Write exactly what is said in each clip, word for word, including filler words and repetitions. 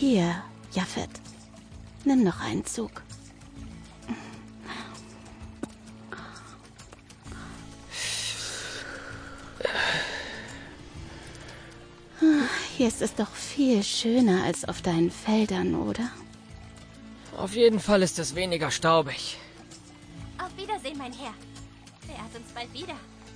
Hier, Japhet. Nimm noch einen Zug. Hier ist es doch viel schöner als auf deinen Feldern, oder? Auf jeden Fall ist es weniger staubig. Auf Wiedersehen, mein Herr. Verehr uns bald wieder.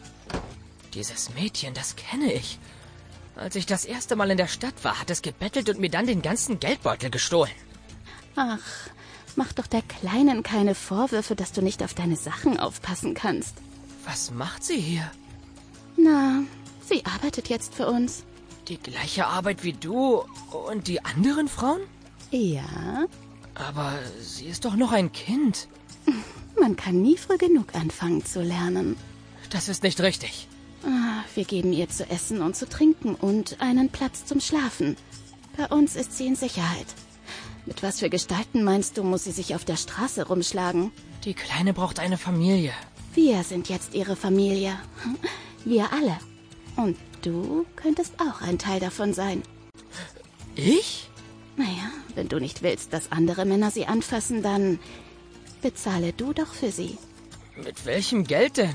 Dieses Mädchen, das kenne ich. Als ich das erste Mal in der Stadt war, hat es gebettelt und mir dann den ganzen Geldbeutel gestohlen. Ach, mach doch der Kleinen keine Vorwürfe, dass du nicht auf deine Sachen aufpassen kannst. Was macht sie hier? Na, sie arbeitet jetzt für uns. Die gleiche Arbeit wie du und die anderen Frauen? Ja. Aber sie ist doch noch ein Kind. Man kann nie früh genug anfangen zu lernen. Das ist nicht richtig. Ah, wir geben ihr zu essen und zu trinken und einen Platz zum Schlafen. Bei uns ist sie in Sicherheit. Mit was für Gestalten meinst du, muss sie sich auf der Straße rumschlagen? Die Kleine braucht eine Familie. Wir sind jetzt ihre Familie. Wir alle. Und du könntest auch ein Teil davon sein. Ich? Naja, wenn du nicht willst, dass andere Männer sie anfassen, dann bezahle du doch für sie. Mit welchem Geld denn?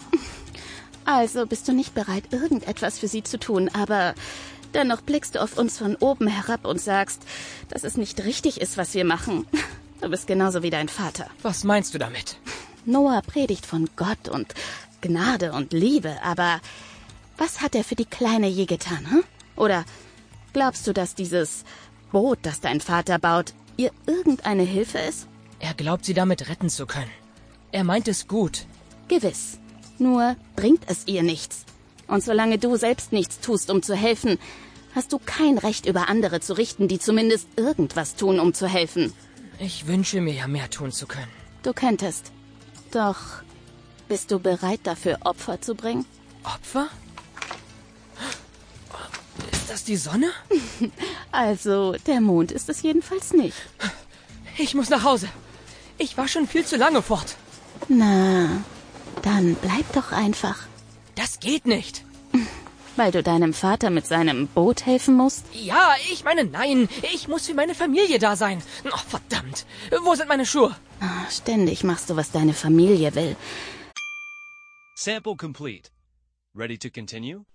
Also bist du nicht bereit, irgendetwas für sie zu tun, aber dennoch blickst du auf uns von oben herab und sagst, dass es nicht richtig ist, was wir machen. Du bist genauso wie dein Vater. Was meinst du damit? Noah predigt von Gott und Gnade und Liebe, aber was hat er für die Kleine je getan, hm? Oder glaubst du, dass dieses Boot, das dein Vater baut, ihr irgendeine Hilfe ist? Er glaubt, sie damit retten zu können. Er meint es gut. Gewiss. Nur bringt es ihr nichts. Und solange du selbst nichts tust, um zu helfen, hast du kein Recht, über andere zu richten, die zumindest irgendwas tun, um zu helfen. Ich wünsche mir ja mehr tun zu können. Du könntest. Doch bist du bereit, dafür Opfer zu bringen? Opfer? Ist das die Sonne? Also, der Mond ist es jedenfalls nicht. Ich muss nach Hause. Ich war schon viel zu lange fort. Na, dann bleib doch einfach. Das geht nicht. Weil du deinem Vater mit seinem Boot helfen musst? Ja, ich meine, nein. Ich muss für meine Familie da sein. Oh, verdammt. Wo sind meine Schuhe? Ah, ständig machst du, was deine Familie will. Sample complete. Ready to continue?